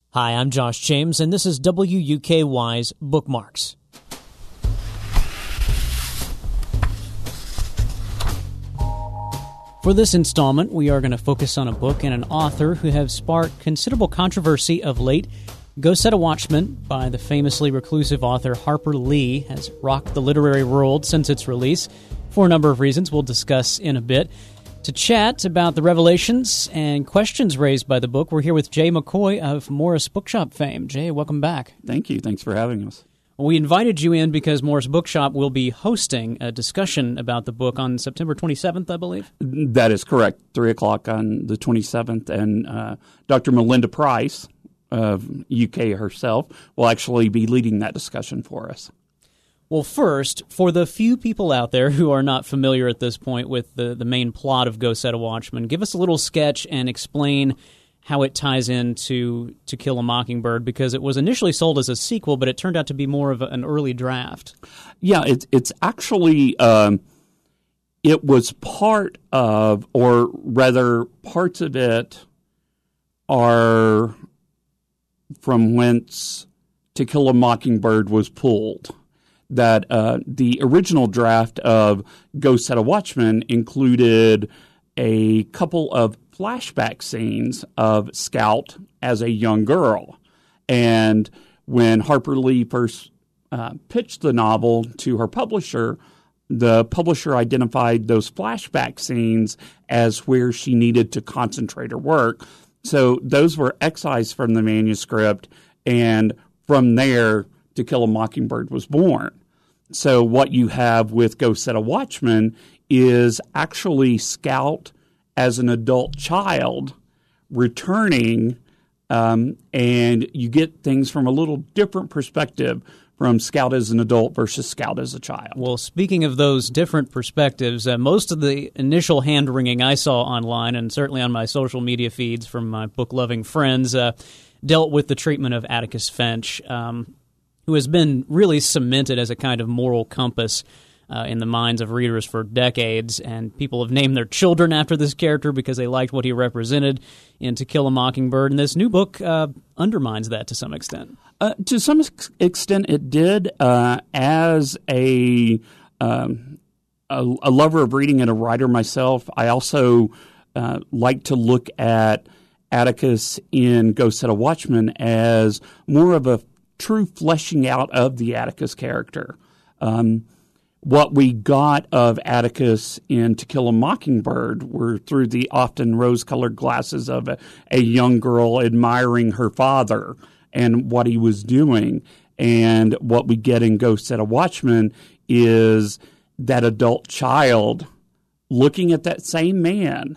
Hi, I'm Josh James, and this is WUKY's Bookmarks. For this installment, we are going to focus on a book and an author who have sparked considerable controversy of late. Go Set a Watchman by the famously reclusive author Harper Lee has rocked the literary world since its release for a number of reasons we'll discuss in a bit. To chat about the revelations and questions raised by the book, we're here with Jay McCoy of Morris Bookshop fame. Jay, welcome back. Thank you. Thanks for having us. We invited you in because Morris Bookshop will be hosting a discussion about the book on September 27th, I believe. That is correct, 3 o'clock on the 27th. And Dr. Melinda Price of UK herself will actually be leading that discussion for us. Well, first, for the few people out there who are not familiar at this point with the main plot of Go Set a Watchman, give us a little sketch and explain how it ties into To Kill a Mockingbird, because it was initially sold as a sequel, but it turned out to be more of an early draft. Yeah, it's actually, it was part of, or rather parts of it are from whence To Kill a Mockingbird was pulled. That the original draft of Go Set a Watchman included a couple of flashback scenes of Scout as a young girl. And when Harper Lee first pitched the novel to her publisher, the publisher identified those flashback scenes as where she needed to concentrate her work. So those were excised from the manuscript, and from there, To Kill a Mockingbird was born. So what you have with Go Set a Watchman is actually Scout as an adult child returning, and you get things from a little different perspective from Scout as an adult versus Scout as a child. Well, speaking of those different perspectives, most of the initial hand-wringing I saw online, and certainly on my social media feeds from my book-loving friends, dealt with the treatment of Atticus Finch, who has been really cemented as a kind of moral compass in the minds of readers for decades, and people have named their children after this character because they liked what he represented in To Kill a Mockingbird, and this new book undermines that to some extent. To some extent it did. As a lover of reading and a writer myself, I also like to look at Atticus in Go Set a Watchman as more of a true fleshing out of the Atticus character. What we got of Atticus in To Kill a Mockingbird were through the often rose-colored glasses of a young girl admiring her father and what he was doing. And what we get in Go Set a Watchman is that adult child looking at that same man,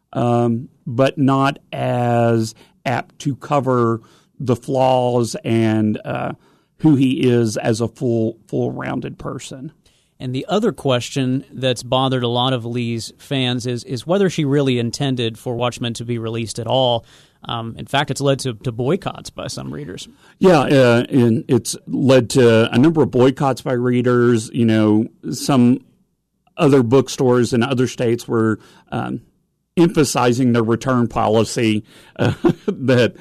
but not as apt to cover the flaws and who he is as a full-rounded person. And the other question that's bothered a lot of Lee's fans is whether she really intended for Watchmen to be released at all. In fact, it's led to boycotts by some readers. Yeah, and it's led to a number of boycotts by readers. You know, some other bookstores in other states were emphasizing their return policy that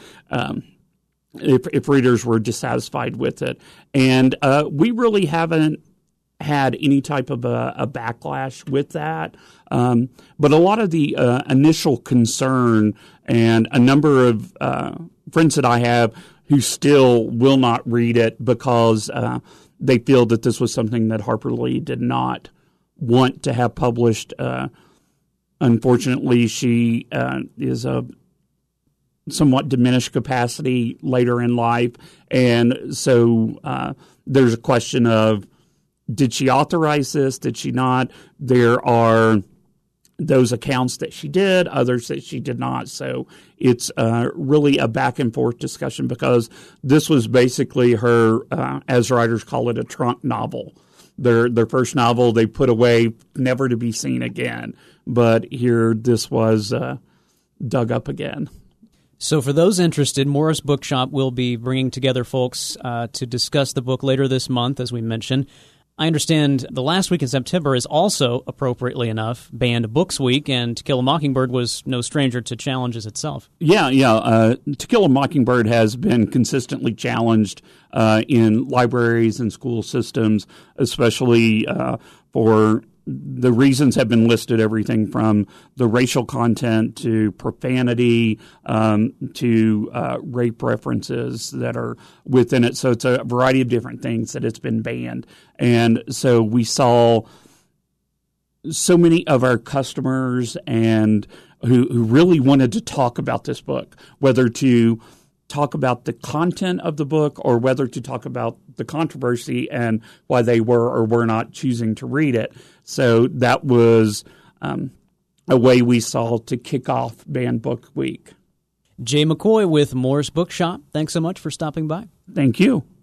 if readers were dissatisfied with it. And we really haven't had any type of a backlash with that. But a lot of the initial concern, and a number of friends that I have who still will not read it because they feel that this was something that Harper Lee did not want to have published. Unfortunately, she is a somewhat diminished capacity later in life. And so there's a question of, did she authorize this? Did she not? There are those accounts that she did, others that she did not. So it's really a back and forth discussion because this was basically her, as writers call it, a trunk novel. Their first novel they put away, never to be seen again. But here this was dug up again. So for those interested, Morris Bookshop will be bringing together folks to discuss the book later this month, as we mentioned. I understand the last week in September is also, appropriately enough, Banned Books Week, and To Kill a Mockingbird was no stranger to challenges itself. Yeah. To Kill a Mockingbird has been consistently challenged in libraries and school systems, especially for the reasons have been listed, everything from the racial content to profanity to rape references that are within it. So it's a variety of different things that it's been banned. And so we saw so many of our customers and who really wanted to talk about this book, whether to talk about the content of the book or whether to talk about the controversy and why they were or were not choosing to read it. So that was a way we saw to kick off Banned Book Week. Jay McCoy with Moore's Bookshop, thanks so much for stopping by. Thank you.